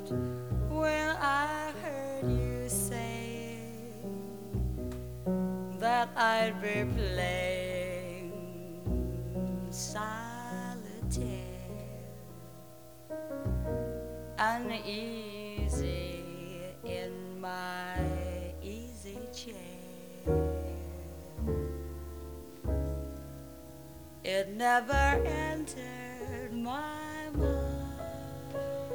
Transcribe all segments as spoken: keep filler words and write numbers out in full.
when I heard you say that I'd be playing solitaire, uneasy in my easy chair. It never entered my mind.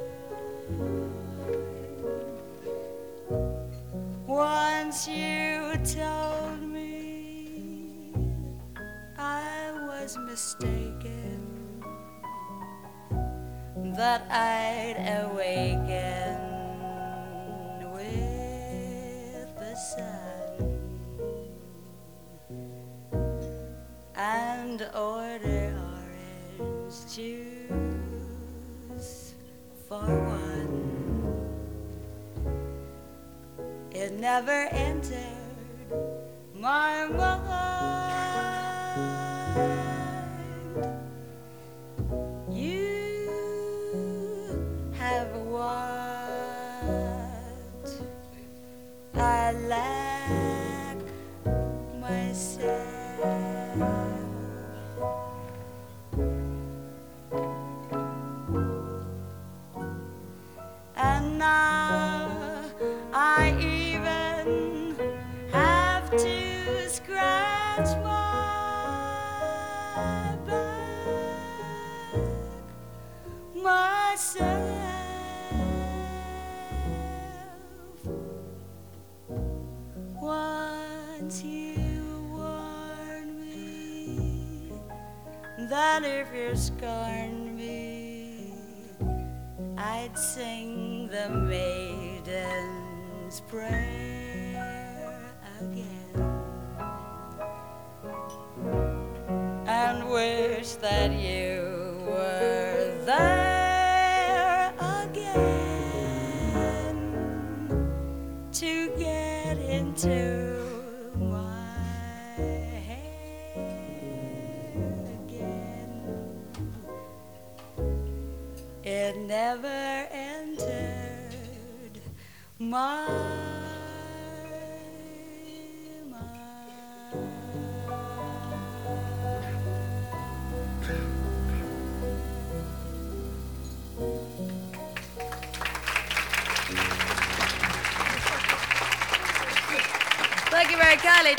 Once you told me I was mistaken, that I'd awaken with the sun and order orange juice for one. It never entered my mind. You have what I lack myself. And now I even have to scratch my back myself. Once you warned me that if you scorned me, I'd sing the maiden's prayer again and wish that you were there again to get into my head again. It never entered my mind. Thank you very kindly.